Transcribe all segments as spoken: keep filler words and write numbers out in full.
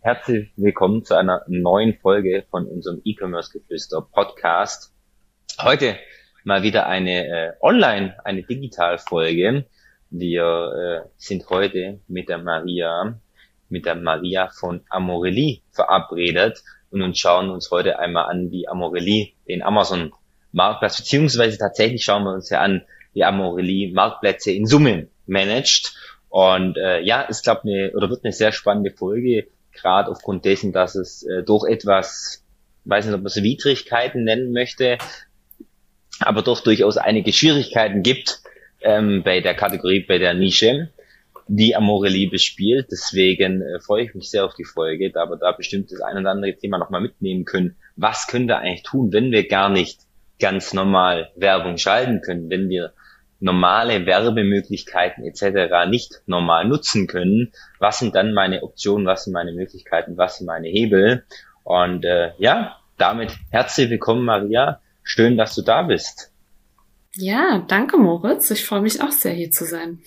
Herzlich willkommen zu einer neuen Folge von unserem E-Commerce-Geflüster Podcast. Heute mal wieder eine äh, Online, eine Digital-Folge. Wir äh, sind heute mit der Maria, mit der Maria von Amorelie verabredet und uns schauen uns heute einmal an, wie Amorelie den Amazon-Marktplatz, beziehungsweise tatsächlich schauen wir uns ja an, wie Amorelie Marktplätze in Summe managt. Und äh, ja, ist glaube eine oder wird eine sehr spannende Folge, gerade aufgrund dessen, dass es äh, doch etwas, weiß nicht, ob man es Widrigkeiten nennen möchte, aber doch durchaus einige Schwierigkeiten gibt ähm, bei der Kategorie, bei der Nische, die Amorelie bespielt. Deswegen äh, freue ich mich sehr auf die Folge, da wir da bestimmt das ein oder andere Thema nochmal mitnehmen können. Was können wir eigentlich tun, wenn wir gar nicht ganz normal Werbung schalten können, wenn wir normale Werbemöglichkeiten et cetera nicht normal nutzen können? Was sind dann meine Optionen, was sind meine Möglichkeiten, was sind meine Hebel? Und äh, ja, damit herzlich willkommen, Maria. Schön, dass du da bist. Ja, danke, Moritz. Ich freue mich auch sehr, hier zu sein.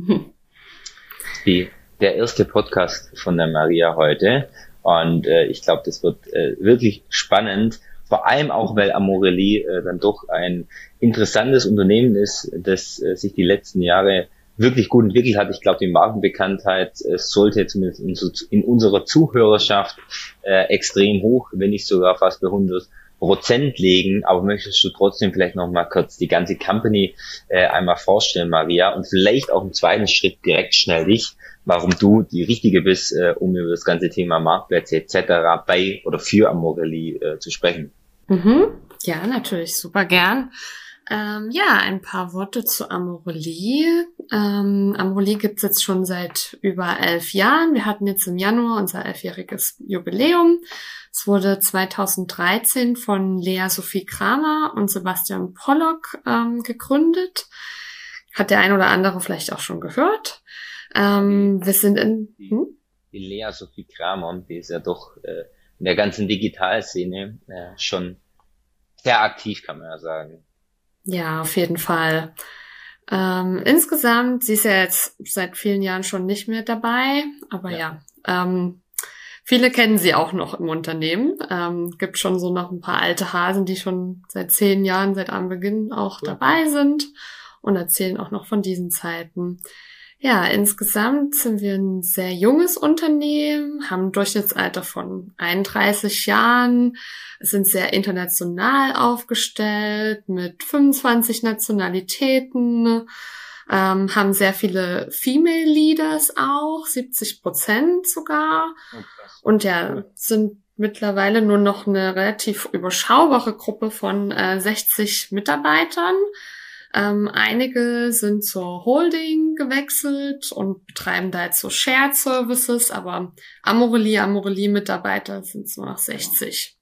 Die, der erste Podcast von der Maria heute. Und äh, ich glaube, das wird äh, wirklich spannend. Vor allem auch, weil Amorelie äh, dann doch ein interessantes Unternehmen ist, das äh, sich die letzten Jahre wirklich gut entwickelt hat. Ich glaube, die Markenbekanntheit äh, sollte zumindest in, in unserer Zuhörerschaft äh, extrem hoch, wenn nicht sogar fast bei hundert Prozent liegen. Aber möchtest du trotzdem vielleicht noch mal kurz die ganze Company äh, einmal vorstellen, Maria, und vielleicht auch im zweiten Schritt direkt schnell dich, warum du die Richtige bist, äh, um über das ganze Thema Marktplätze et cetera bei oder für Amorelie äh, zu sprechen. Mhm. Ja, natürlich, super gern. Ähm, ja, ein paar Worte zu Amorelie. Ähm, Amorelie gibt's jetzt schon seit über elf Jahren. Wir hatten jetzt im Januar unser elfjähriges Jubiläum. Es wurde zweitausenddreizehn von Lea Sophie Kramer und Sebastian Pollock ähm, gegründet. Hat der ein oder andere vielleicht auch schon gehört. Ähm, wir sind in... Hm? Die Lea Sophie Kramer, die ist ja doch äh, in der ganzen Digitalszene äh, schon sehr aktiv, kann man ja sagen. Ja, auf jeden Fall. Ähm, insgesamt, sie ist ja jetzt seit vielen Jahren schon nicht mehr dabei, aber ja, ja ähm, viele kennen sie auch noch im Unternehmen. Ähm, gibt schon so noch ein paar alte Hasen, die schon seit zehn Jahren, seit Anbeginn auch cool. dabei sind und erzählen auch noch von diesen Zeiten. Ja, insgesamt sind wir ein sehr junges Unternehmen, haben ein Durchschnittsalter von einunddreißig Jahren, sind sehr international aufgestellt mit fünfundzwanzig Nationalitäten, ähm, haben sehr viele Female Leaders auch, siebzig Prozent sogar. Und ja, sind mittlerweile nur noch eine relativ überschaubare Gruppe von äh, sechzig Mitarbeitern. Ähm, einige sind zur Holding gewechselt und betreiben da jetzt so Shared Services, aber Amorelie, Amorelie-Mitarbeiter sind es nur noch sechzig.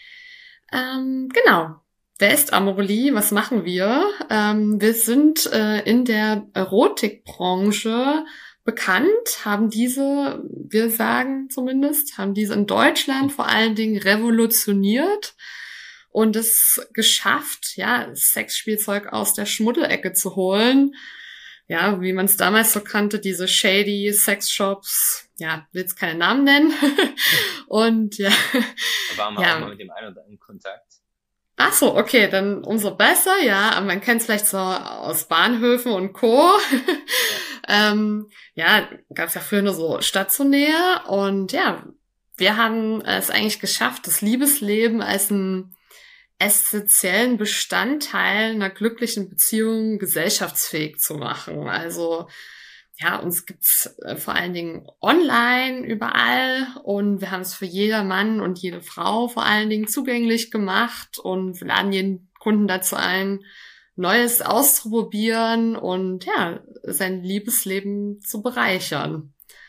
Ähm, genau. Wer ist Amorelie? Was machen wir? Ähm, wir sind äh, in der Erotikbranche bekannt, haben diese, wir sagen zumindest, haben diese in Deutschland vor allen Dingen revolutioniert und es geschafft, ja, Sexspielzeug aus der Schmuddelecke zu holen. Ja, wie man es damals so kannte, diese shady Sexshops. Ja, will jetzt keine Namen nennen. Und ja. Da waren wir ja auch mal mit dem einen oder anderen in Kontakt. Ach so, okay, dann umso besser, ja. Aber man kennt es vielleicht so aus Bahnhöfen und Co. Ja, ähm, ja gab es ja früher nur so stationär. Und ja, wir haben es eigentlich geschafft, das Liebesleben als ein essentiellen Bestandteil einer glücklichen Beziehung gesellschaftsfähig zu machen. Also ja, uns gibt's äh, vor allen Dingen online überall und wir haben es für jeder Mann und jede Frau vor allen Dingen zugänglich gemacht und wir laden jeden Kunden dazu ein, Neues auszuprobieren und ja, sein Liebesleben zu bereichern.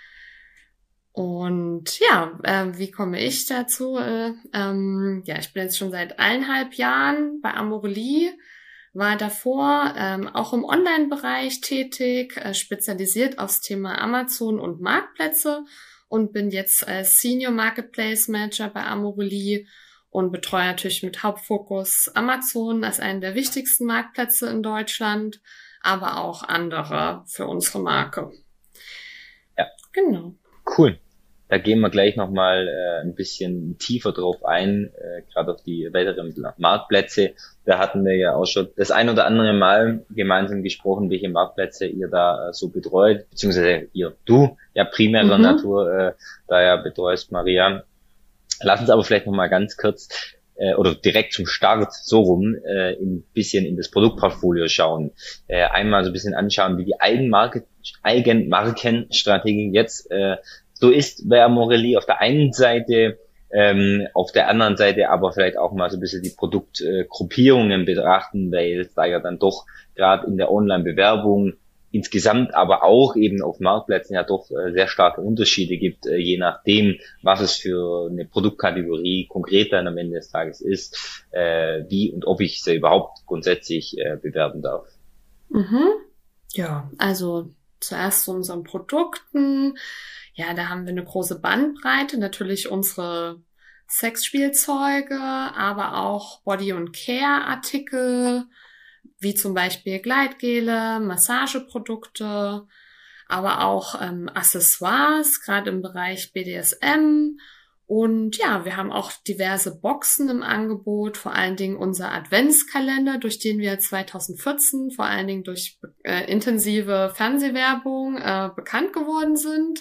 Und ja, äh, wie komme ich dazu? Äh, ähm, ja, ich bin jetzt schon seit eineinhalb Jahren bei Amorelie, war davor ähm, auch im Online-Bereich tätig, äh, spezialisiert aufs Thema Amazon und Marktplätze und bin jetzt als Senior Marketplace Manager bei Amorelie und betreue natürlich mit Hauptfokus Amazon als einen der wichtigsten Marktplätze in Deutschland, aber auch andere für unsere Marke. Ja. Genau. Cool. da gehen wir gleich nochmal äh, ein bisschen tiefer drauf ein, äh, gerade auf die weiteren Marktplätze. Da hatten wir ja auch schon das ein oder andere Mal gemeinsam gesprochen, welche Marktplätze ihr da äh, so betreut, beziehungsweise ihr, du ja primärer mhm. Natur äh, da ja betreust, Maria. Lass uns aber vielleicht nochmal ganz kurz äh, oder direkt zum Start so rum äh, ein bisschen in das Produktportfolio schauen. Äh, einmal so ein bisschen anschauen, wie die Eigenmarke, Eigenmarkenstrategie jetzt äh, so ist bei Amorelie. Auf der einen Seite, ähm, auf der anderen Seite aber vielleicht auch mal so ein bisschen die Produktgruppierungen äh, betrachten, weil es da ja dann doch gerade in der Online-Bewerbung insgesamt, aber auch eben auf Marktplätzen ja doch äh, sehr starke Unterschiede gibt, äh, je nachdem, was es für eine Produktkategorie konkret dann am Ende des Tages ist, äh, wie und ob ich sie überhaupt grundsätzlich äh, bewerben darf. Mhm. Ja, also zuerst zu unseren Produkten. Ja, da haben wir eine große Bandbreite, natürlich unsere Sexspielzeuge, aber auch Body- und Care-Artikel, wie zum Beispiel Gleitgele, Massageprodukte, aber auch ähm, Accessoires, gerade im Bereich B D S M. Und ja, wir haben auch diverse Boxen im Angebot, vor allen Dingen unser Adventskalender, durch den wir zwanzig vierzehn vor allen Dingen durch äh, intensive Fernsehwerbung äh, bekannt geworden sind.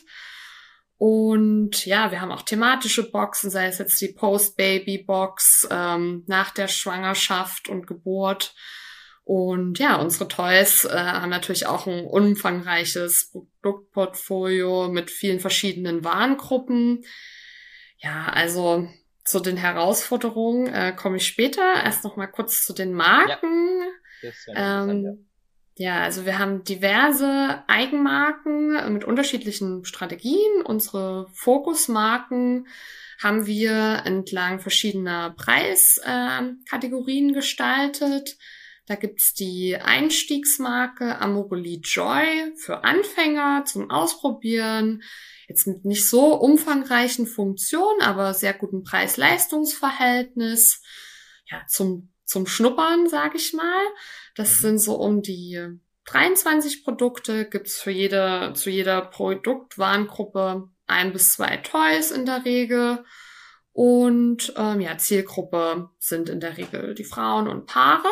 Und ja, wir haben auch thematische Boxen, sei es jetzt die Post-Baby-Box ähm, nach der Schwangerschaft und Geburt. Und ja, unsere Toys äh, haben natürlich auch ein umfangreiches Produktportfolio mit vielen verschiedenen Warengruppen. Ja, also zu den Herausforderungen äh, komme ich später. Erst noch mal kurz zu den Marken. Ja, das ist ja ähm, ja. Ja, also wir haben diverse Eigenmarken mit unterschiedlichen Strategien. Unsere Fokusmarken haben wir entlang verschiedener Preiskategorien äh, gestaltet. Da gibt's die Einstiegsmarke Amorelie Joy für Anfänger zum Ausprobieren. Jetzt mit nicht so umfangreichen Funktionen, aber sehr guten Preis-Leistungs-Verhältnis. Ja, zum zum Schnuppern, sage ich mal. Das sind so um die dreiundzwanzig Produkte, gibt's für jede, zu jeder Produktwarengruppe ein bis zwei Toys in der Regel. Und ähm, ja, Zielgruppe sind in der Regel die Frauen und Paare.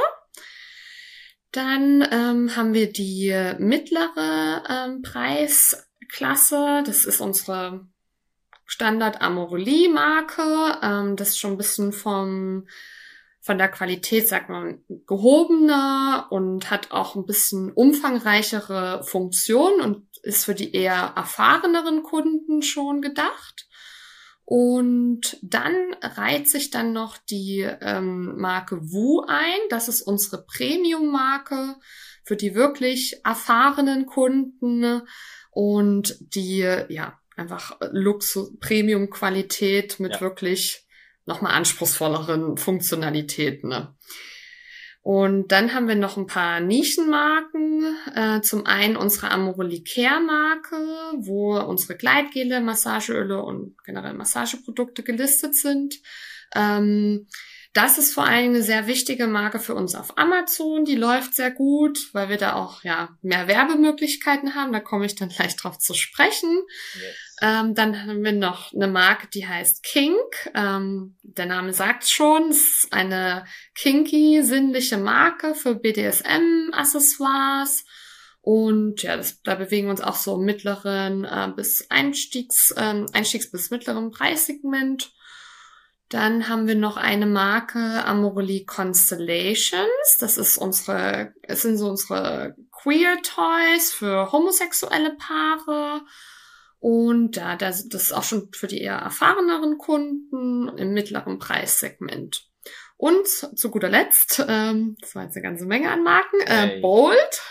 Dann ähm, haben wir die mittlere ähm, Preisklasse. Das ist unsere Standard Amorelie Marke. Ähm, das ist schon ein bisschen vom von der Qualität, sagt man, gehobener und hat auch ein bisschen umfangreichere Funktionen und ist für die eher erfahreneren Kunden schon gedacht. Und dann reiht sich dann noch die ähm, Marke Woo ein. Das ist unsere Premium-Marke für die wirklich erfahrenen Kunden und die, ja, einfach Luxus, Premium-Qualität mit ja. wirklich nochmal anspruchsvolleren Funktionalitäten. Ne? Und dann haben wir noch ein paar Nischenmarken. Äh, zum einen unsere Amorelie Care Marke, wo unsere Gleitgele, Massageöle und generell Massageprodukte gelistet sind. Ähm, das ist vor allem eine sehr wichtige Marke für uns auf Amazon. Die läuft sehr gut, weil wir da auch ja mehr Werbemöglichkeiten haben. Da komme ich dann gleich drauf zu sprechen. Yes. Ähm, dann haben wir noch eine Marke, die heißt Kink. Ähm, der Name sagt's schon. Es ist eine kinky, sinnliche Marke für B D S M-Accessoires. Und ja, das, da bewegen wir uns auch so im mittleren äh, bis Einstiegs, ähm, Einstiegs- bis mittleren Preissegment. Dann haben wir noch eine Marke Amorelie Constellations. Das ist unsere, es sind so unsere Queer Toys für homosexuelle Paare. Und ja, das, das ist auch schon für die eher erfahreneren Kunden im mittleren Preissegment. Und zu guter Letzt, ähm, das war jetzt eine ganze Menge an Marken, äh, hey. Bold.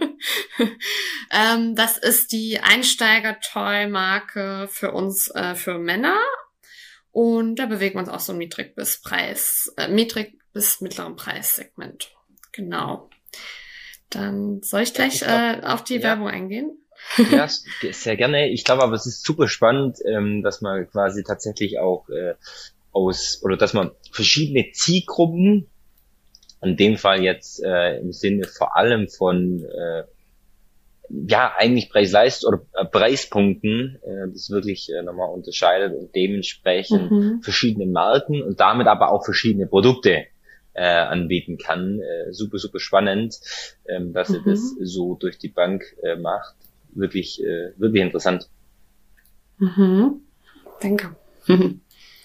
ähm, das ist die Einsteiger-Toy-Marke für uns, äh, für Männer. Und da bewegen wir uns auch so niedrig bis Preis, äh, niedrig bis mittleren Preissegment. Genau. Dann soll ich gleich äh, auf die ja. Werbung eingehen? Ja, sehr gerne. Ich glaube aber, es ist super spannend, ähm, dass man quasi tatsächlich auch äh, aus, oder dass man verschiedene Zielgruppen, in dem Fall jetzt äh, im Sinne vor allem von äh, ja, eigentlich Preis-Leist oder äh, Preispunkten, äh, das wirklich äh, nochmal unterscheidet und dementsprechend Mhm. verschiedene Marken und damit aber auch verschiedene Produkte äh, anbieten kann. Äh, super, super spannend, ähm, dass Mhm. er das so durch die Bank äh, macht. Wirklich, äh, wirklich interessant. Mhm. Danke. Mhm.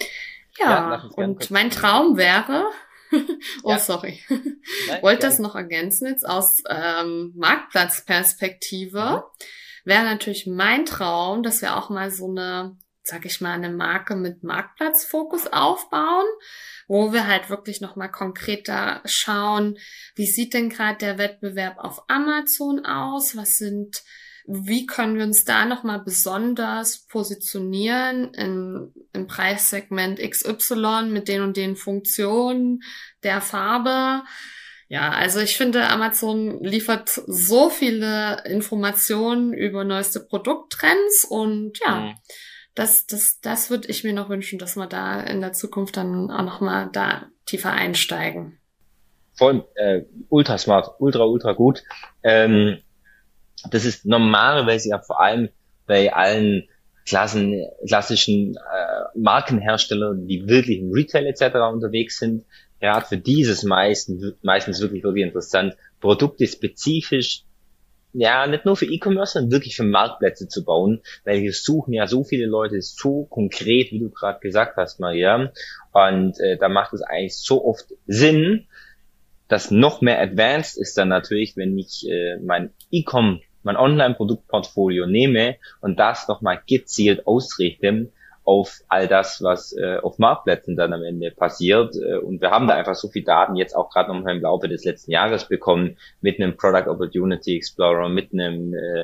Ja, lass Ja, uns gern und kurz. mein Traum wäre, oh Ja, sorry, nein, wollte das gerne. noch ergänzen jetzt aus ähm, Marktplatzperspektive, Mhm. wäre natürlich mein Traum, dass wir auch mal so eine, sag ich mal, eine Marke mit Marktplatzfokus aufbauen, wo wir halt wirklich nochmal konkreter schauen, wie sieht denn gerade der Wettbewerb auf Amazon aus, was sind wie können wir uns da nochmal besonders positionieren in, im Preissegment X Y mit den und den Funktionen der Farbe? Ja, also ich finde, Amazon liefert so viele Informationen über neueste Produkttrends und ja, Mhm. das, das, das würde ich mir noch wünschen, dass wir da in der Zukunft dann auch nochmal da tiefer einsteigen. Voll, äh, ultra smart, ultra, ultra gut. Ähm, das ist normalerweise ja vor allem bei allen Klassen, klassischen äh, Markenherstellern, die wirklich im Retail et cetera unterwegs sind, gerade für dieses meisten, meistens wirklich, wirklich interessant, Produkte spezifisch, ja, nicht nur für E-Commerce, sondern wirklich für Marktplätze zu bauen, weil hier suchen ja so viele Leute so konkret, wie du gerade gesagt hast, Maria, und äh, da macht es eigentlich so oft Sinn. Das noch mehr advanced ist dann natürlich, wenn ich äh, mein E-Com, mein Online-Produktportfolio nehme und das nochmal gezielt ausrichte auf all das, was äh, auf Marktplätzen dann am Ende passiert. Äh, und wir haben da einfach so viel Daten jetzt auch gerade nochmal im Laufe des letzten Jahres bekommen mit einem Product Opportunity Explorer, mit einem äh,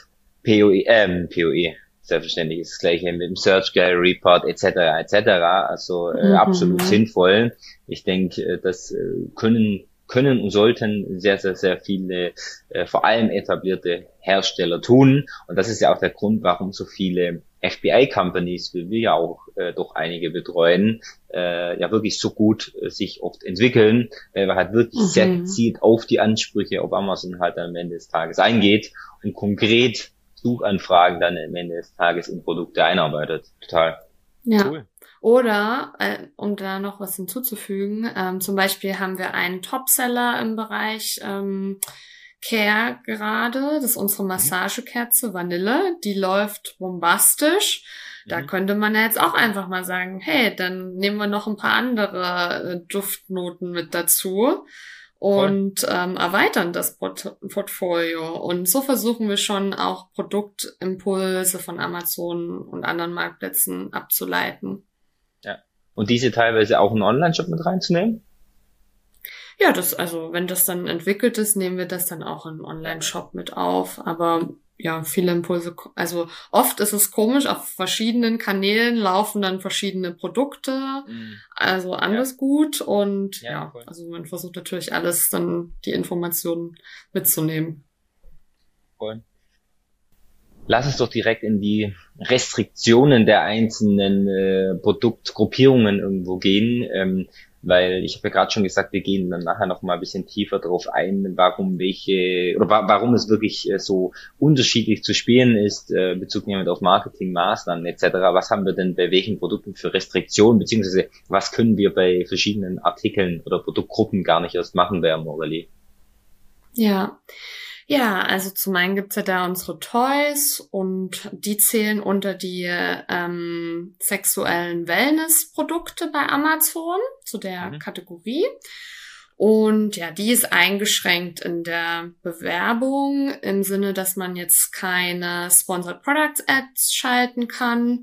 P O E, ähm, P O E, selbstverständlich ist das gleiche mit dem Search Gallery Report et cetera et cetera. Also äh, absolut Mhm. sinnvoll. Ich denke, äh, das äh, können können und sollten sehr, sehr, sehr viele, äh, vor allem etablierte Hersteller tun. Und das ist ja auch der Grund, warum so viele F B I-Companies, wie wir ja auch äh, doch einige betreuen, äh, ja wirklich so gut äh, sich oft entwickeln, weil man halt wirklich sehr Mhm. gezielt auf die Ansprüche auf Amazon halt am Ende des Tages eingeht und konkret Suchanfragen dann am Ende des Tages in Produkte einarbeitet. Total Ja. cool. Oder, äh, um da noch was hinzuzufügen, ähm, zum Beispiel haben wir einen Topseller im Bereich ähm, Care gerade. Das ist unsere Mhm. Massagekerze Vanille. Die läuft bombastisch. Da Mhm. könnte man ja jetzt auch einfach mal sagen, hey, dann nehmen wir noch ein paar andere äh, Duftnoten mit dazu Voll. und ähm, erweitern das Port Portfolio. Und so versuchen wir schon auch Produktimpulse von Amazon und anderen Marktplätzen abzuleiten. Ja. Und diese teilweise auch in einen Online-Shop mit reinzunehmen? Ja, das, also wenn das dann entwickelt ist, nehmen wir das dann auch in einen Online-Shop mit auf. Aber ja, viele Impulse, also oft ist es komisch, auf verschiedenen Kanälen laufen dann verschiedene Produkte, Mhm. also Ja, alles gut und ja, ja, voll. also man versucht natürlich alles dann die Informationen mitzunehmen. Voll. Lass uns doch direkt in die Restriktionen der einzelnen äh, Produktgruppierungen irgendwo gehen, ähm, weil ich habe ja gerade schon gesagt, wir gehen dann nachher noch mal ein bisschen tiefer drauf ein, warum welche oder wa warum es wirklich äh, so unterschiedlich zu spielen ist, äh, bezogen jemand auf Marketingmaßnahmen et cetera. Was haben wir denn bei welchen Produkten für Restriktionen, beziehungsweise was können wir bei verschiedenen Artikeln oder Produktgruppen gar nicht erst machen bei Amorelie? Ja. Ja, also zum einen gibt's ja da unsere Toys und die zählen unter die ähm, sexuellen Wellness-Produkte bei Amazon, zu der Mhm. Kategorie. Und ja, die ist eingeschränkt in der Bewerbung im Sinne, dass man jetzt keine Sponsored Products Ads schalten kann,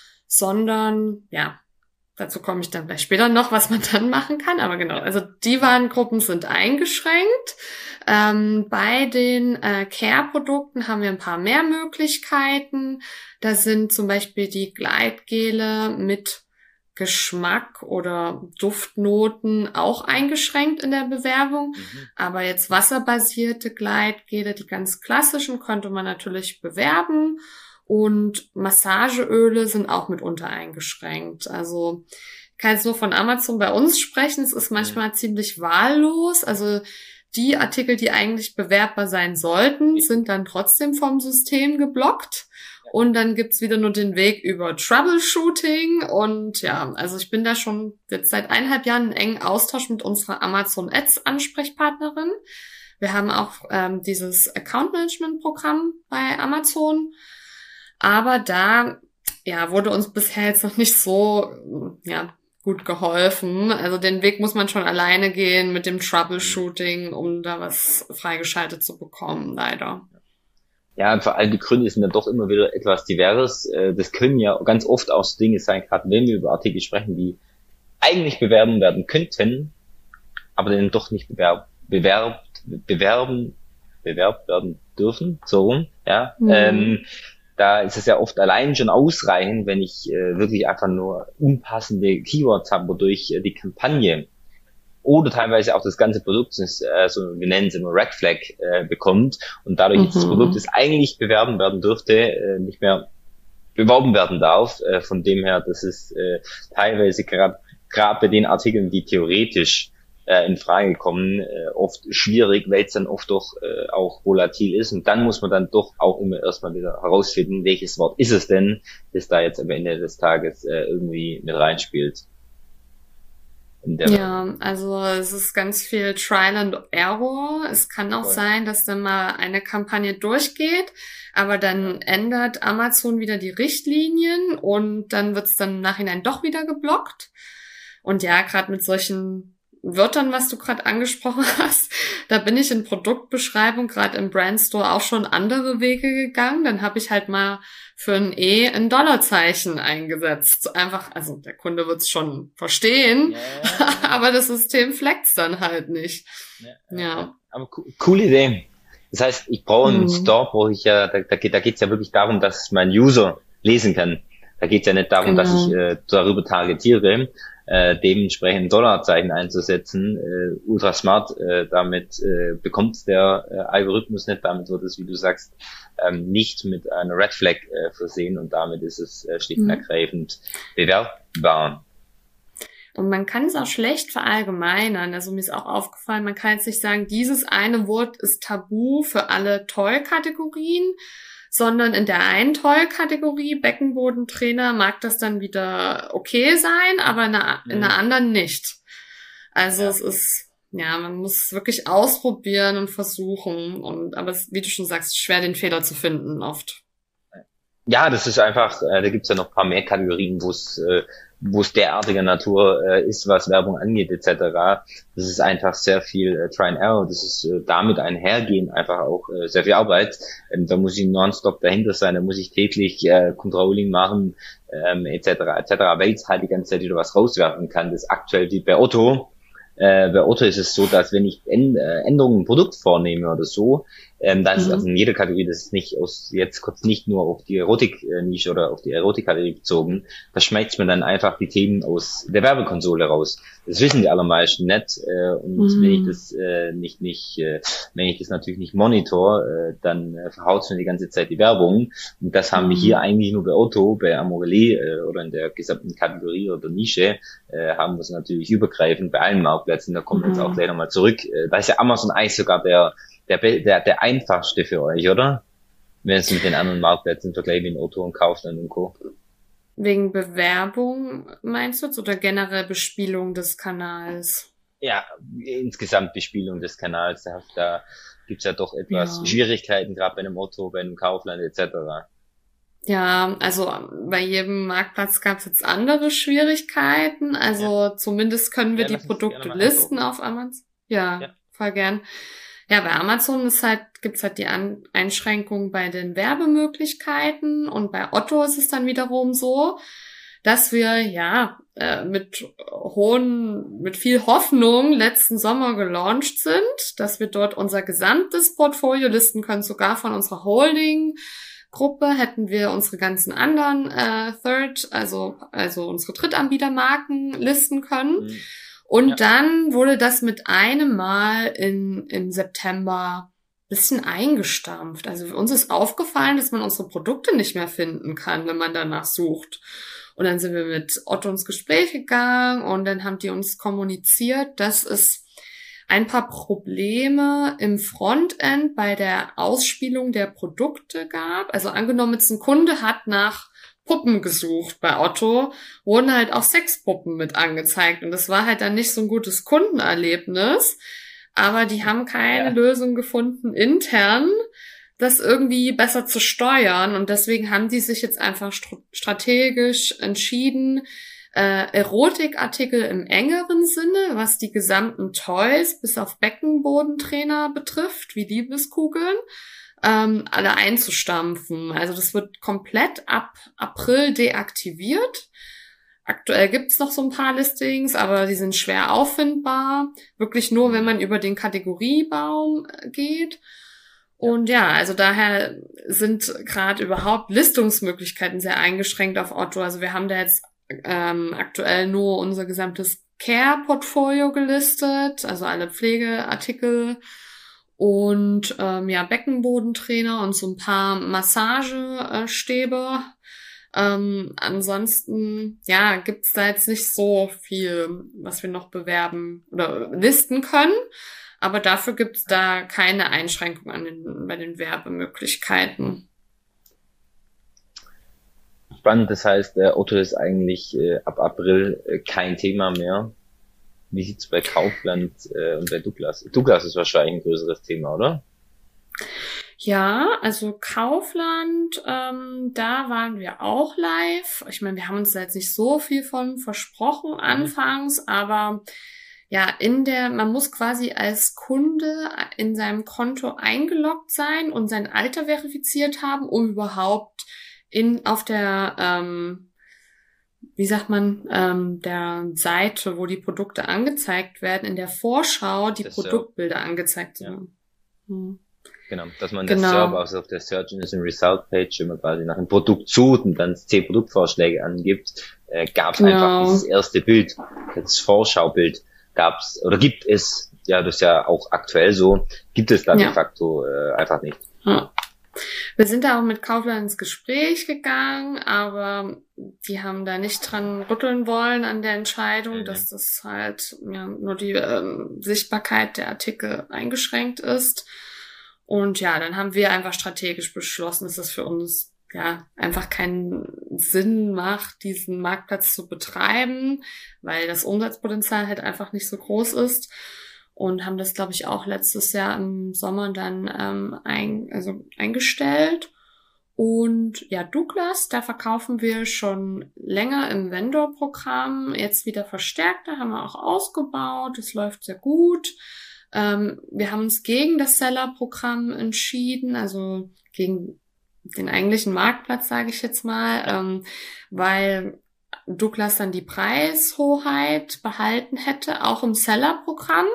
sondern ja, dazu komme ich dann gleich später noch, was man dann machen kann. Aber genau, Ja. also die Warengruppen sind eingeschränkt. Ähm, bei den äh, Care-Produkten haben wir ein paar mehr Möglichkeiten. Da sind zum Beispiel die Gleitgele mit Geschmack oder Duftnoten auch eingeschränkt in der Bewerbung. Mhm. Aber jetzt wasserbasierte Gleitgele, die ganz klassischen, könnte man natürlich bewerben. Und Massageöle sind auch mitunter eingeschränkt. Also ich kann jetzt nur von Amazon bei uns sprechen. Es ist manchmal Mhm. ziemlich wahllos. Also die Artikel, die eigentlich bewerbbar sein sollten, sind dann trotzdem vom System geblockt. Und dann gibt's wieder nur den Weg über Troubleshooting. Und ja, also ich bin da schon jetzt seit eineinhalb Jahren in engen Austausch mit unserer Amazon Ads Ansprechpartnerin. Wir haben auch ähm, dieses Account Management Programm bei Amazon. Aber da ja wurde uns bisher jetzt noch nicht so ja gut geholfen. Also den Weg muss man schon alleine gehen mit dem Troubleshooting, um da was freigeschaltet zu bekommen, leider. Ja, und vor allem die Gründe sind dann doch immer wieder etwas divers. Das können ja ganz oft auch so Dinge sein, gerade wenn wir über Artikel sprechen, die eigentlich bewerben werden könnten, aber dann doch nicht bewerb, bewerbt, bewerben, bewerbt werden dürfen, so rum, ja. Mhm. Ähm, da ist es ja oft allein schon ausreichend, wenn ich äh, wirklich einfach nur unpassende Keywords habe, wodurch äh, die Kampagne oder teilweise auch das ganze Produkt, äh, so, wir nennen es immer Red Flag, äh, bekommt und dadurch mhm. jetzt das Produkt, das eigentlich bewerben werden dürfte, äh, nicht mehr beworben werden darf. Äh, von dem her, das ist äh, teilweise gerade gerade bei den Artikeln, die theoretisch äh, in Frage kommen, äh, oft schwierig, weil es dann oft doch äh, auch volatil ist. Und dann muss man dann doch auch immer erstmal wieder herausfinden, welches Wort ist es denn, das da jetzt am Ende des Tages äh, irgendwie mit reinspielt. Ja, also es ist ganz viel Trial and Error. Es kann auch Voll. sein, dass dann mal eine Kampagne durchgeht, aber dann ändert Amazon wieder die Richtlinien und dann wird es dann im Nachhinein doch wieder geblockt. Und ja, gerade mit solchen Wörtern, was du gerade angesprochen hast, da bin ich in Produktbeschreibung gerade im Brandstore auch schon andere Wege gegangen. Dann habe ich halt mal für ein E ein Dollarzeichen eingesetzt. Einfach, also der Kunde wird es schon verstehen, yeah. aber das System fleckt's dann halt nicht. Ja. ja. Aber co- coole Idee. Das heißt, ich brauche einen mhm. Store, brauche ich ja, da, da, da geht es ja wirklich darum, dass mein User lesen kann. Da geht es ja nicht darum, genau. dass ich äh, darüber targetiere. Äh, dementsprechend Dollarzeichen einzusetzen, äh, ultra smart, äh, damit äh, bekommt der äh, Algorithmus nicht, damit wird es, wie du sagst, ähm, nicht mit einer Red Flag äh, versehen und damit ist es äh, schlicht und ergreifend bewerbbar. Und man kann es auch schlecht verallgemeinern, also mir ist auch aufgefallen, man kann jetzt nicht sagen, dieses eine Wort ist tabu für alle Toy-Kategorien, sondern in der einen Toy-Kategorie, Beckenbodentrainer, mag das dann wieder okay sein, aber in der, in der anderen nicht. Also ja. es ist, ja, man muss wirklich ausprobieren und versuchen. Und aber es, wie du schon sagst, schwer den Fehler zu finden oft. Ja, das ist einfach, äh, da gibt's ja noch ein paar mehr Kategorien, wo es äh, wo es derartiger Natur äh, ist, was Werbung angeht et cetera. Das ist einfach sehr viel äh, Try and Error. Das ist äh, damit einhergehen einfach auch äh, sehr viel Arbeit. Ähm, da muss ich nonstop dahinter sein, da muss ich täglich äh, Controlling machen ähm, et cetera et cetera, weil es halt die ganze Zeit wieder was rauswerfen kann. Das ist aktuell wie bei Otto. Äh, bei Otto ist es so, dass wenn ich Änd- äh, Änderungen im Produkt vornehme oder so, ähm, dann mhm. ist also in jeder Kategorie, das ist nicht aus jetzt kurz nicht nur auf die Erotik-Nische oder auf die Erotik-Kategorie bezogen, da schmeißt man dann einfach die Themen aus der Werbekonsole raus. Das wissen die allermeisten nicht äh, und mhm. wenn ich das äh, nicht nicht äh, wenn ich das natürlich nicht monitor, äh, dann äh, verhaut's mir die ganze Zeit die Werbung und das haben mhm. wir hier eigentlich nur bei Otto, bei Amorelie äh, oder in der gesamten Kategorie oder Nische äh, haben wir es natürlich übergreifend bei allen Marktplätzen. Da kommen wir jetzt auch gleich nochmal zurück. Äh, da ist ja Amazon eigentlich sogar der Der, der, der einfachste für euch, oder? Wenn es mit den anderen Marktplätzen vergleicht wie in Otto und Kaufland und Co. Wegen Bewerbung meinst du jetzt oder generell Bespielung des Kanals? Ja, insgesamt Bespielung des Kanals. Da, da gibt's ja doch etwas ja. Schwierigkeiten, gerade bei einem Otto, bei einem Kaufland et cetera. Ja, also bei jedem Marktplatz gab's jetzt andere Schwierigkeiten. Also ja. zumindest können wir ja, die Produkte listen auf Amazon. Ja, ja, voll gern. Ja, bei Amazon ist halt, gibt's halt die An- Einschränkung bei den Werbemöglichkeiten und bei Otto ist es dann wiederum so, dass wir, ja, äh, mit hohen, mit viel Hoffnung letzten Sommer gelauncht sind, dass wir dort unser gesamtes Portfolio listen können, sogar von unserer Holding-Gruppe hätten wir unsere ganzen anderen, äh, Third, also, also unsere Drittanbietermarken listen können. Mhm. Und ja. dann wurde das mit einem Mal in, im September bisschen eingestampft. Also uns ist aufgefallen, dass man unsere Produkte nicht mehr finden kann, wenn man danach sucht. Und dann sind wir mit Otto ins Gespräch gegangen und dann haben die uns kommuniziert, dass es ein paar Probleme im Frontend bei der Ausspielung der Produkte gab. Also angenommen, jetzt ein Kunde hat nach Puppen gesucht bei Otto, wurden halt auch Sexpuppen mit angezeigt. Und das war halt dann nicht so ein gutes Kundenerlebnis. Aber die haben keine ja. Lösung gefunden intern, das irgendwie besser zu steuern. Und deswegen haben die sich jetzt einfach st- strategisch entschieden, äh, Erotikartikel im engeren Sinne, was die gesamten Toys bis auf Beckenbodentrainer betrifft, wie Liebeskugeln, ähm, alle einzustampfen. Also das wird komplett ab April deaktiviert. Aktuell gibt's noch so ein paar Listings, aber die sind schwer auffindbar. Wirklich nur, wenn man über den Kategoriebaum geht. Und ja, also daher sind gerade überhaupt Listungsmöglichkeiten sehr eingeschränkt auf Otto. Also wir haben da jetzt ähm, aktuell nur unser gesamtes Care-Portfolio gelistet, also alle Pflegeartikel und ähm, ja Beckenbodentrainer und so ein paar Massagestäbe. Ähm, ansonsten, ja, gibt's da jetzt nicht so viel, was wir noch bewerben oder listen können. Aber dafür gibt's da keine Einschränkung an den, bei den Werbemöglichkeiten. Spannend, das heißt, äh, Otto ist eigentlich äh, ab April äh, kein Thema mehr. Wie sieht's bei Kaufland äh, und bei Douglas? Douglas ist wahrscheinlich ein größeres Thema, oder? Ja, also Kaufland, ähm, da waren wir auch live. Ich meine, wir haben uns da jetzt nicht so viel von versprochen anfangs, aber ja, in der, man muss quasi als Kunde in seinem Konto eingeloggt sein und sein Alter verifiziert haben, um überhaupt in auf der, ähm, wie sagt man, ähm, der Seite, wo die Produkte angezeigt werden, in der Vorschau die das Produktbilder so. angezeigt werden. Ja. Hm. Genau, dass man genau. das Server also auf der Search Engine Result Page, wenn man quasi nach einem Produkt sucht und dann zehn Produktvorschläge angibt, äh, gab es genau. einfach dieses erste Bild, das Vorschaubild gab's oder gibt es, ja, das ist ja auch aktuell so, gibt es dann ja. de facto äh, einfach nicht. Ja. Wir sind da auch mit Kaufland ins Gespräch gegangen, aber die haben da nicht dran rütteln wollen an der Entscheidung, mhm. dass das halt ja nur die ähm, Sichtbarkeit der Artikel eingeschränkt ist. Und ja, dann haben wir einfach strategisch beschlossen, dass das für uns ja einfach keinen Sinn macht, diesen Marktplatz zu betreiben, weil das Umsatzpotenzial halt einfach nicht so groß ist. Und haben das, glaube ich, auch letztes Jahr im Sommer dann ähm, ein, also eingestellt. Und ja, Douglas, da verkaufen wir schon länger im Vendor-Programm, jetzt wieder verstärkt, da haben wir auch ausgebaut, es läuft sehr gut. Ähm, wir haben uns gegen das Seller-Programm entschieden, also gegen den eigentlichen Marktplatz, sage ich jetzt mal, ähm, weil Douglas dann die Preishoheit behalten hätte, auch im Seller-Programm.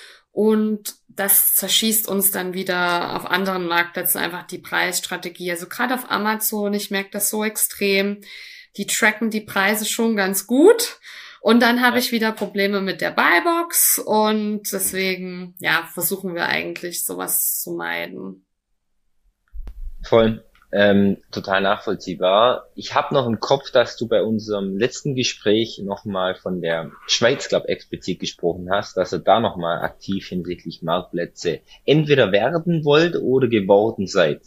Und das zerschießt uns dann wieder auf anderen Marktplätzen einfach die Preisstrategie. Also gerade auf Amazon, ich merke das so extrem, die tracken die Preise schon ganz gut. Und dann habe ich wieder Probleme mit der Buybox. Und deswegen, ja, versuchen wir eigentlich sowas zu meiden. Voll. Ähm, total nachvollziehbar. Ich habe noch im Kopf, dass du bei unserem letzten Gespräch nochmal von der Schweiz, glaube explizit gesprochen hast, dass ihr da nochmal aktiv hinsichtlich Marktplätze entweder werden wollt oder geworden seid.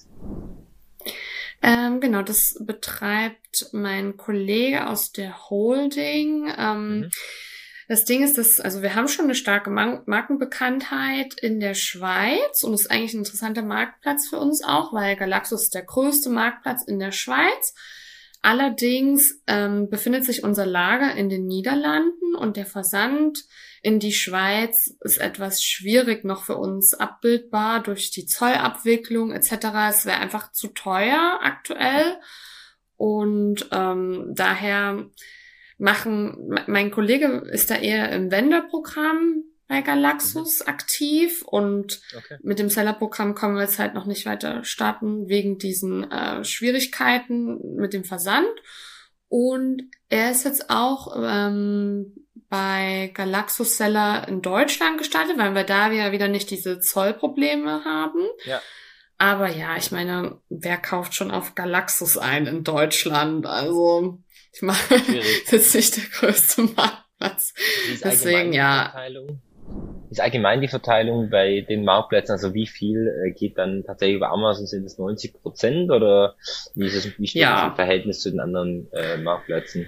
Ähm, genau, das betreibt mein Kollege aus der Holding. Ähm, mhm. Das Ding ist, dass, also wir haben schon eine starke Markenbekanntheit in der Schweiz und ist eigentlich ein interessanter Marktplatz für uns auch, weil Galaxus ist der größte Marktplatz in der Schweiz. Allerdings ähm, befindet sich unser Lager in den Niederlanden und der Versand in die Schweiz ist etwas schwierig noch für uns abbildbar durch die Zollabwicklung et cetera. Es wäre einfach zu teuer aktuell und ähm, daher machen, mein Kollege ist da eher im Vendor-Programm bei Galaxus mhm. aktiv und okay. mit dem Seller-Programm können wir jetzt halt noch nicht weiter starten wegen diesen äh, Schwierigkeiten mit dem Versand. Und er ist jetzt auch ähm, bei Galaxus Seller in Deutschland gestartet, weil wir da ja wieder nicht diese Zollprobleme haben. Ja. Aber ja, ich meine, wer kauft schon auf Galaxus ein in Deutschland? Also ich meine, das ist nicht der größte Marktplatz. Deswegen ja. ist allgemein die Verteilung bei den Marktplätzen, also wie viel äh, geht dann tatsächlich über Amazon, sind es neunzig Prozent oder wie ist es, wie steht das im Ja, Verhältnis zu den anderen äh, Marktplätzen?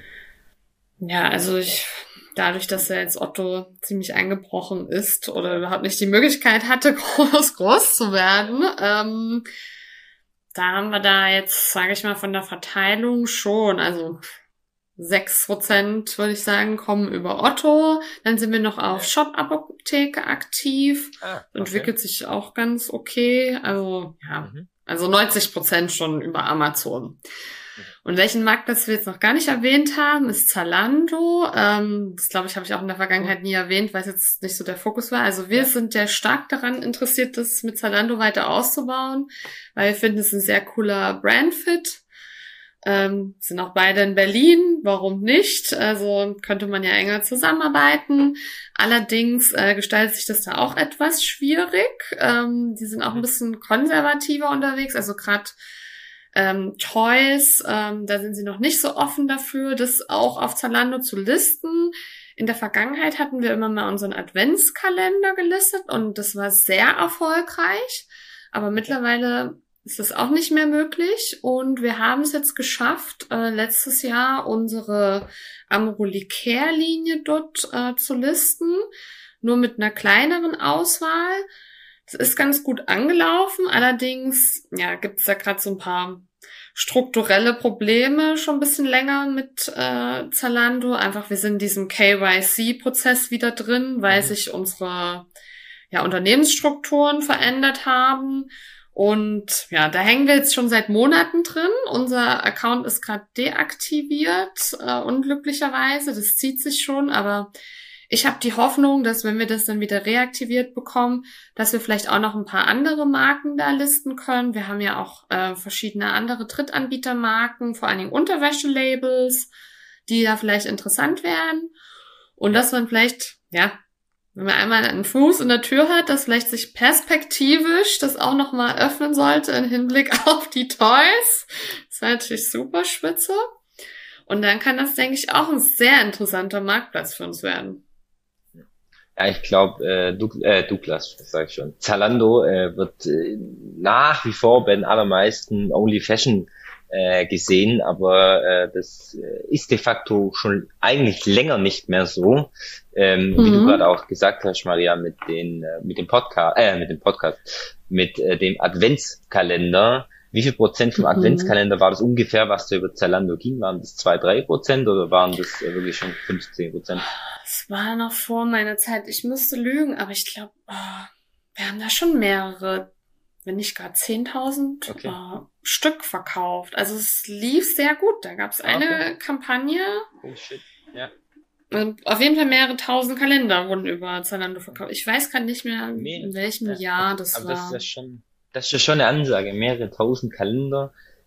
ja, also ich, dadurch, dass ja jetzt Otto ziemlich eingebrochen ist oder Ja. überhaupt nicht die Möglichkeit hatte, groß, groß zu werden, ähm, da haben wir da jetzt, sage ich mal, von der Verteilung schon, also sechs Prozent, würde ich sagen, kommen über Otto. Dann sind wir noch auf Ja. Shop-Apotheke aktiv. Ah, okay. Entwickelt sich auch ganz okay. Also, ja, Mhm. also neunzig Prozent schon über Amazon. Und welchen Marktplatz wir jetzt noch gar nicht erwähnt haben, ist Zalando. Ähm, das, glaube ich, habe ich auch in der Vergangenheit nie erwähnt, weil es jetzt nicht so der Fokus war. Also wir Ja. sind ja stark daran interessiert, das mit Zalando weiter auszubauen, weil wir finden, es ist ein sehr cooler Brandfit. Ähm, sind auch beide in Berlin, warum nicht? Also könnte man ja enger zusammenarbeiten. Allerdings äh, gestaltet sich das da auch etwas schwierig. Ähm, die sind auch ein bisschen konservativer unterwegs, also gerade ähm, Toys, ähm, da sind sie noch nicht so offen dafür, das auch auf Zalando zu listen. In der Vergangenheit hatten wir immer mal unseren Adventskalender gelistet und das war sehr erfolgreich. Aber mittlerweile ist das auch nicht mehr möglich. Und wir haben es jetzt geschafft, äh, letztes Jahr unsere Amorelie Care Linie dort äh, zu listen. Nur mit einer kleineren Auswahl. Es ist ganz gut angelaufen. Allerdings, ja, gibt es da gerade so ein paar strukturelle Probleme schon ein bisschen länger mit äh, Zalando. Einfach, wir sind in diesem K Y C-Prozess wieder drin, weil Mhm. sich unsere ja, Unternehmensstrukturen verändert haben. Und ja, da hängen wir jetzt schon seit Monaten drin. Unser Account ist gerade deaktiviert, äh, unglücklicherweise. Das zieht sich schon, aber ich habe die Hoffnung, dass wenn wir das dann wieder reaktiviert bekommen, dass wir vielleicht auch noch ein paar andere Marken da listen können. Wir haben ja auch äh, verschiedene andere Drittanbietermarken, vor allen Dingen Unterwäschelabels, die da vielleicht interessant werden. Und dass man vielleicht, ja, wenn man einmal einen Fuß in der Tür hat, dass vielleicht sich perspektivisch das auch nochmal öffnen sollte im Hinblick auf die Toys. Das wäre natürlich super spitze. Und dann kann das, denke ich, auch ein sehr interessanter Marktplatz für uns werden. Ja, ich glaube, äh, Doug äh, Douglas, das sage ich schon. Zalando äh, wird äh, nach wie vor bei den allermeisten Only Fashion äh, gesehen, aber äh, das äh, ist de facto schon eigentlich länger nicht mehr so. Ähm, mhm. Wie du gerade auch gesagt hast, Maria, mit den äh, mit dem Podcast, äh, mit dem Podcast, mit äh, dem Adventskalender. Wie viel Prozent vom mhm. Adventskalender war das ungefähr, was da über Zalando ging? Waren das zwei, drei Prozent oder waren das äh, wirklich schon fünfzehn Prozent? Es war noch vor meiner Zeit. Ich müsste lügen, aber ich glaube, oh, wir haben da schon mehrere, wenn nicht gar zehntausend okay. äh, Stück verkauft. Also es lief sehr gut. Da gab es eine okay. Kampagne. Oh shit, ja. Und auf jeden Fall mehrere tausend Kalender wurden über Zalando verkauft. Ich weiß gerade nicht mehr, nee, in welchem ja, Jahr das aber war. Das ist ja schon, das ist ja schon eine Ansage. Mehrere tausend Kalender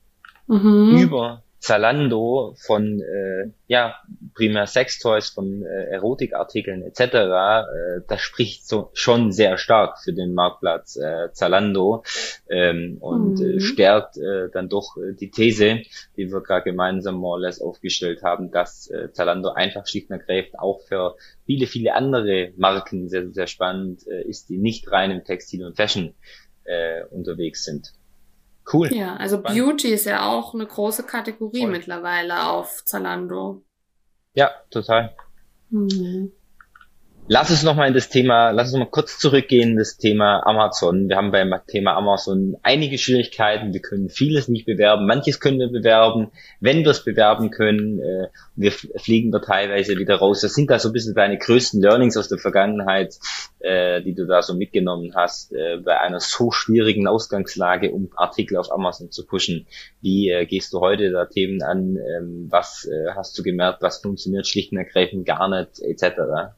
mhm. über Zalando von äh, ja primär Sextoys, von äh, Erotikartikeln et cetera. Äh, das spricht so schon sehr stark für den Marktplatz äh, Zalando ähm, und mhm. äh, stärkt äh, dann doch äh, die These, die wir gerade gemeinsam more or less aufgestellt haben, dass äh, Zalando einfach schlicht und ergreifend auch für viele, viele andere Marken sehr, sehr spannend äh, ist, die nicht rein im Textil und Fashion äh, unterwegs sind. Cool. Ja, also Spannend. Beauty ist ja auch eine große Kategorie Voll. mittlerweile auf Zalando. Ja, total. Mhm. Lass uns nochmal in das Thema, lass uns mal kurz zurückgehen, das Thema Amazon. Wir haben beim Thema Amazon einige Schwierigkeiten. Wir können vieles nicht bewerben. Manches können wir bewerben. Wenn wir es bewerben können, äh, wir fliegen da teilweise wieder raus. Das sind da so ein bisschen deine größten Learnings aus der Vergangenheit, äh, die du da so mitgenommen hast, äh, bei einer so schwierigen Ausgangslage, um Artikel auf Amazon zu pushen. Wie äh, gehst du heute da Themen an? Ähm, was äh, hast du gemerkt? Was funktioniert schlicht und ergreifend gar nicht, et cetera?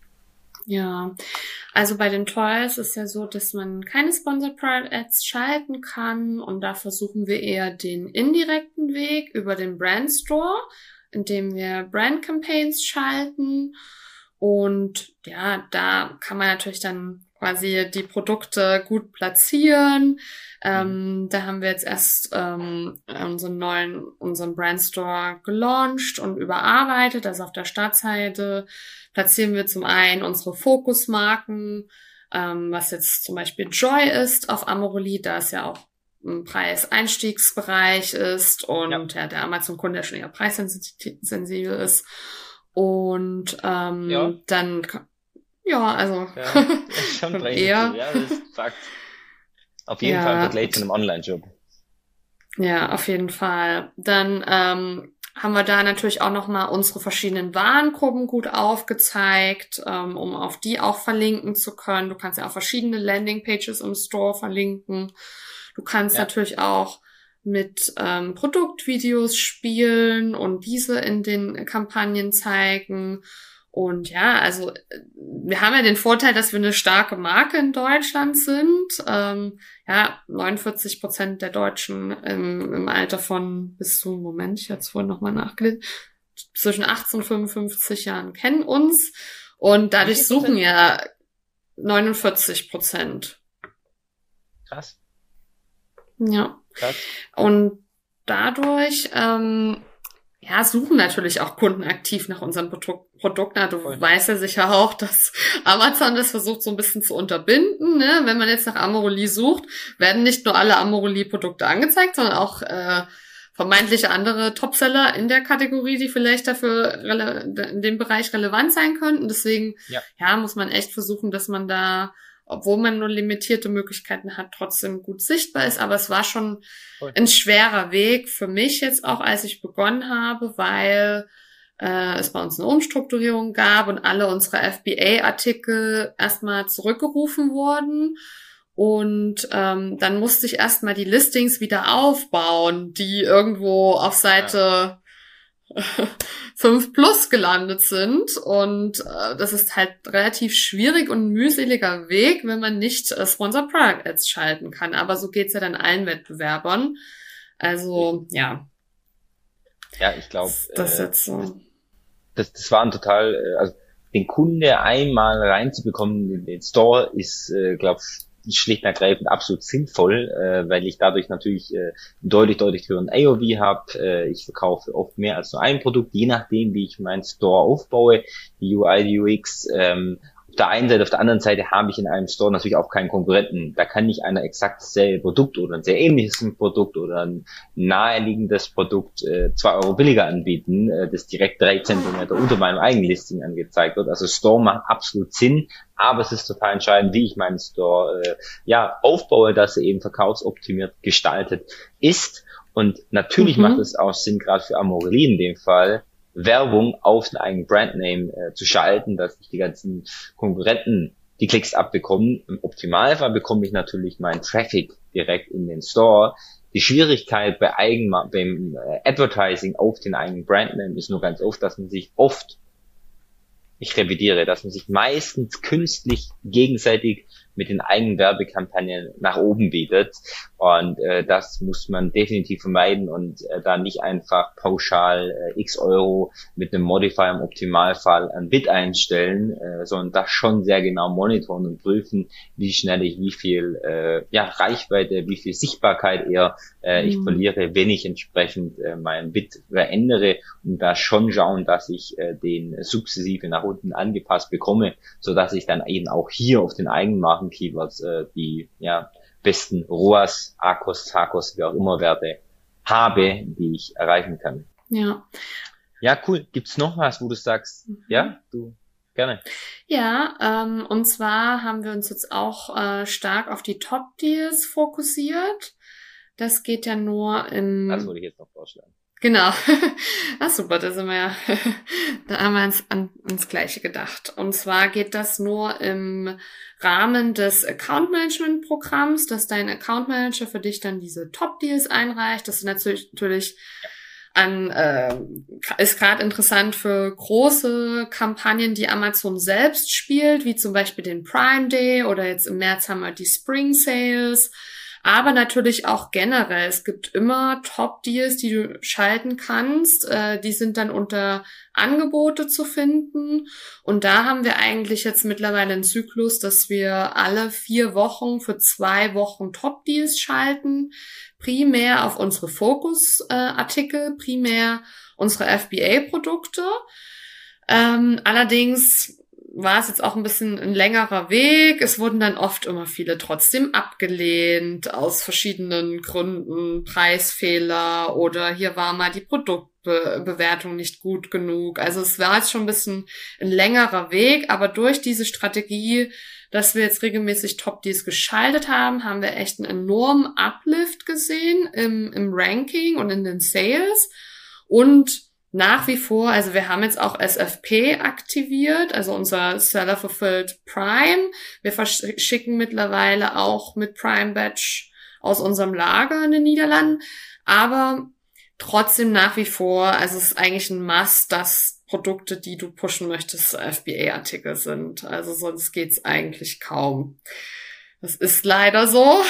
Ja, also bei den Toys ist ja so, dass man keine Sponsored Product Ads schalten kann und da versuchen wir eher den indirekten Weg über den Brand Store, indem wir Brand Campaigns schalten und ja, da kann man natürlich dann quasi die Produkte gut platzieren. Ähm, da haben wir jetzt erst ähm, unseren neuen, unseren Brandstore gelauncht und überarbeitet. Also auf der Startseite platzieren wir zum einen unsere Fokusmarken, ähm, was jetzt zum Beispiel Joy ist auf Amorelie, da es ja auch ein Preiseinstiegsbereich ist und ja, ja der Amazon-Kunde ja schon eher preissensibel ist. Und ähm, ja. dann, ja, also ja, ist schon eher. Ja, das ist Fakt. Auf jeden ja, Fall im Vergleich zu einem Online-Shop. Ja, auf jeden Fall. Dann ähm, haben wir da natürlich auch nochmal unsere verschiedenen Warengruppen gut aufgezeigt, ähm, um auf die auch verlinken zu können. Du kannst ja auch verschiedene Landingpages im Store verlinken. Du kannst ja. natürlich auch mit ähm, Produktvideos spielen und diese in den Kampagnen zeigen. Und ja, also wir haben ja den Vorteil, dass wir eine starke Marke in Deutschland sind. Ähm, ja, neunundvierzig Prozent der Deutschen im, im Alter von bis zu, Moment, ich hatte es vorhin nochmal nachgelesen, zwischen achtzehn und fünfundfünfzig Jahren kennen uns. Und dadurch suchen ja neunundvierzig Prozent. Krass. Ja. Krass. Und dadurch, ähm, ja, suchen natürlich auch Kunden aktiv nach unserem Produkt. Produkt. Na, du Voll. weißt ja sicher auch, dass Amazon das versucht so ein bisschen zu unterbinden. Ne? Wenn man jetzt nach Amorelie sucht, werden nicht nur alle Amorelie-Produkte angezeigt, sondern auch äh, vermeintliche andere Topseller in der Kategorie, die vielleicht dafür rele- in dem Bereich relevant sein könnten. Deswegen ja. ja, muss man echt versuchen, dass man da, obwohl man nur limitierte Möglichkeiten hat, trotzdem gut sichtbar ist. Aber es war schon Voll. ein schwerer Weg für mich jetzt auch, als ich begonnen habe, weil äh, es bei uns eine Umstrukturierung gab und alle unsere F B A-Artikel erstmal zurückgerufen wurden. Und ähm, dann musste ich erstmal die Listings wieder aufbauen, die irgendwo auf Seite ja. fünf plus gelandet sind. Und äh, das ist halt relativ schwierig und ein mühseliger Weg, wenn man nicht äh, Sponsored Product Ads schalten kann. Aber so geht's ja dann allen Wettbewerbern. Also, ja. Ja, ich glaube, das äh, jetzt so. das, das war ein total, also den Kunde einmal reinzubekommen in den Store ist, äh, glaube ich, schlicht und ergreifend absolut sinnvoll, äh, weil ich dadurch natürlich äh, deutlich, deutlich höheren A O V habe. Äh, ich verkaufe oft mehr als nur ein Produkt, je nachdem, wie ich meinen Store aufbaue, die U I, die U X. Ähm, auf der einen Seite, auf der anderen Seite habe ich in einem Store natürlich auch keinen Konkurrenten. Da kann nicht einer exakt dasselbe Produkt oder ein sehr ähnliches Produkt oder ein naheliegendes Produkt äh, zwei Euro billiger anbieten, äh, das direkt drei Zentimeter unter meinem eigenen Listing angezeigt wird. Also Store macht absolut Sinn, aber es ist total entscheidend, wie ich meinen Store äh, ja aufbaue, dass er eben verkaufsoptimiert gestaltet ist. Und natürlich mhm. macht es auch Sinn, gerade für Amorelie in dem Fall, Werbung auf den eigenen Brandname äh, zu schalten, dass ich die ganzen Konkurrenten die Klicks abbekommen. Im Optimalfall bekomme ich natürlich meinen Traffic direkt in den Store. Die Schwierigkeit bei Eigen beim äh, Advertising auf den eigenen Brandname ist nur ganz oft, dass man sich oft, ich revidiere, dass man sich meistens künstlich gegenseitig mit den eigenen Werbekampagnen nach oben bietet. Und äh, das muss man definitiv vermeiden und äh, da nicht einfach pauschal äh, x Euro mit einem Modifier im Optimalfall an Bid einstellen, äh, sondern das schon sehr genau monitoren und prüfen, wie schnell ich wie viel äh, ja Reichweite, wie viel Sichtbarkeit eher äh, ich mhm. verliere, wenn ich entsprechend äh, meinen Bid verändere und da schon schauen, dass ich äh, den sukzessive nach unten angepasst bekomme, so dass ich dann eben auch hier auf den Eigenmarken Keywords äh, die ja besten R O A S, A C O S, H C O S, wie auch immer Werte habe, die ich erreichen kann. Ja. Ja, cool. Gibt's noch was, wo du sagst, mhm. ja, du, gerne. Ja, ähm, und zwar haben wir uns jetzt auch äh, stark auf die Top-Deals fokussiert. Das geht ja nur im... Das würde ich jetzt noch vorschlagen. Genau. Ah, super, da sind wir ja, da haben wir uns an, ans Gleiche gedacht. Und zwar geht das nur im Rahmen des Account Management Programms, dass dein Account Manager für dich dann diese Top Deals einreicht. Das ist natürlich, natürlich an, äh, ist gerade interessant für große Kampagnen, die Amazon selbst spielt, wie zum Beispiel den Prime Day oder jetzt im März haben wir die Spring Sales. aber natürlich auch generell. Es gibt immer Top-Deals, die du schalten kannst. Äh, die sind dann unter Angebote zu finden. Und da haben wir eigentlich jetzt mittlerweile einen Zyklus, dass wir alle vier Wochen für zwei Wochen Top-Deals schalten. Primär auf unsere Fokus-Artikel, primär unsere F B A-Produkte. Ähm, allerdings war es jetzt auch ein bisschen ein längerer Weg. Es wurden dann oft immer viele trotzdem abgelehnt, aus verschiedenen Gründen, Preisfehler oder hier war mal die Produktbewertung nicht gut genug. Also es war jetzt schon ein bisschen ein längerer Weg, aber durch diese Strategie, dass wir jetzt regelmäßig Top-Deals geschaltet haben, haben wir echt einen enormen Uplift gesehen im, im Ranking und in den Sales. Und nach wie vor, also wir haben jetzt auch S F P aktiviert, also unser Seller Fulfilled Prime. Wir verschicken mittlerweile auch mit Prime Batch aus unserem Lager in den Niederlanden. Aber trotzdem nach wie vor, also es ist eigentlich ein Must, dass Produkte, die du pushen möchtest, F B A-Artikel sind. Also sonst geht's eigentlich kaum. Das ist leider so.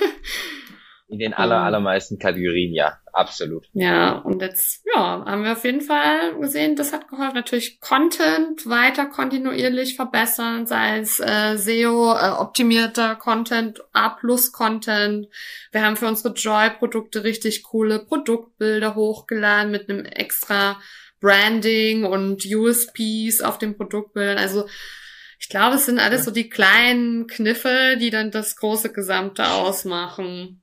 In den aller, allermeisten Kategorien, ja, absolut. Ja, und jetzt, ja, haben wir auf jeden Fall gesehen, das hat geholfen. Natürlich Content weiter kontinuierlich verbessern, sei es äh, S E O-optimierter äh, Content, A-Plus-Content. Wir haben für unsere Joy-Produkte richtig coole Produktbilder hochgeladen mit einem extra Branding und U S Ps auf den Produktbildern. Also ich glaube, es sind alles so die kleinen Kniffe, die dann das große Gesamte ausmachen.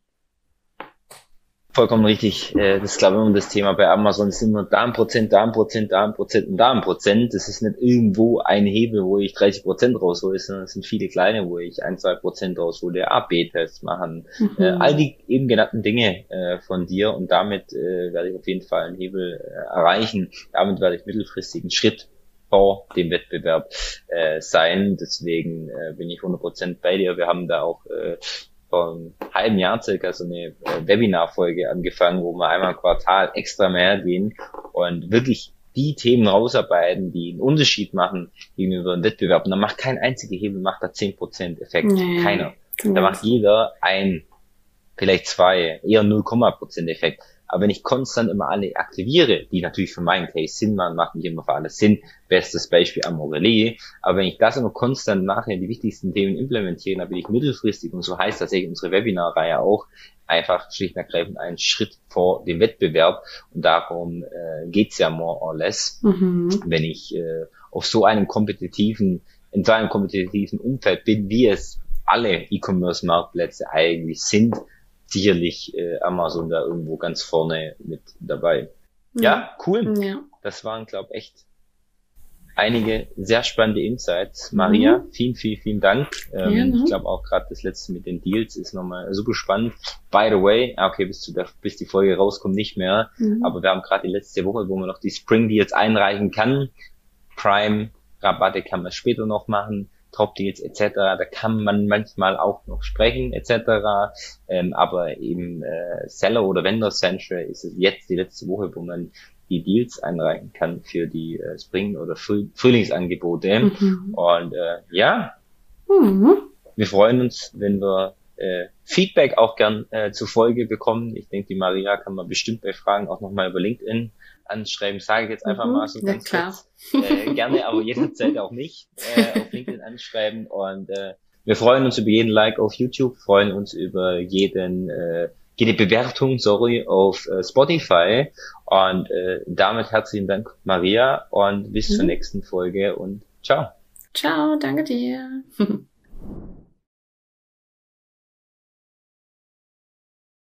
Vollkommen richtig. Das ist, glaube ich, immer das Thema bei Amazon. Es sind nur da ein Prozent, da ein Prozent, da ein Prozent und da ein Prozent. Das ist nicht irgendwo ein Hebel, wo ich dreißig Prozent raushole, sondern es sind viele kleine, wo ich ein, zwei Prozent raushole, A B-Tests machen. Mhm. Äh, all die eben genannten Dinge äh, von dir und damit äh, werde ich auf jeden Fall einen Hebel äh, erreichen. Damit werde ich mittelfristig einen Schritt vor dem Wettbewerb äh, sein. Deswegen äh, bin ich hundert Prozent bei dir. Wir haben da auch äh, vor einem halben Jahr circa so eine äh, Webinar-Folge angefangen, wo wir einmal im Quartal extra mehr gehen und wirklich die Themen rausarbeiten, die einen Unterschied machen gegenüber dem Wettbewerb. Und da macht kein einziger Hebel, macht da zehn Prozent Effekt. Nee, keiner. Da macht jeder ein, vielleicht zwei, eher null Komma Prozent Effekt. Aber wenn ich konstant immer alle aktiviere, die natürlich für meinen Case Sinn machen, macht nicht immer für alles Sinn. Bestes Beispiel Amorelie. Aber wenn ich das immer konstant nachher die wichtigsten Themen implementiere, dann bin ich mittelfristig, und so heißt tatsächlich unsere Webinarreihe auch, einfach schlicht und ergreifend einen Schritt vor dem Wettbewerb. Und darum äh, geht's ja more or less, mhm. wenn ich äh, auf so einem kompetitiven, in so einem kompetitiven Umfeld bin, wie es alle E-Commerce-Marktplätze eigentlich sind, sicherlich äh, Amazon da irgendwo ganz vorne mit dabei. Ja, ja cool. Ja. Das waren, glaube ich, echt einige sehr spannende Insights. Maria, mhm. vielen, vielen, vielen Dank. Ähm, ja, ne? Ich glaube auch gerade das letzte mit den Deals ist nochmal super spannend. By the way, okay, bis, zu der, bis die Folge rauskommt nicht mehr, mhm. aber wir haben gerade die letzte Woche, wo man noch die Spring Deals einreichen kann. Prime Rabatte kann man später noch machen. Top-Deals et cetera, da kann man manchmal auch noch sprechen et cetera. Ähm, aber eben äh, Seller oder Vendor Central ist es jetzt die letzte Woche, wo man die Deals einreichen kann für die äh, Spring- oder Früh- Frühlingsangebote. Mhm. Und äh, ja, mhm. wir freuen uns, wenn wir äh, Feedback auch gern äh, zur Folge bekommen. Ich denke, die Maria kann man bestimmt bei Fragen auch nochmal über LinkedIn anschreiben, sage ich jetzt einfach mhm, mal so ganz ja, kurz. Äh, gerne, aber jederzeit auch nicht äh, auf LinkedIn anschreiben. Und äh, wir freuen uns über jeden Like auf YouTube, freuen uns über jeden äh, jede Bewertung, sorry, auf äh, Spotify. Und äh, damit herzlichen Dank, Maria, und bis mhm. zur nächsten Folge und ciao. Ciao, danke dir.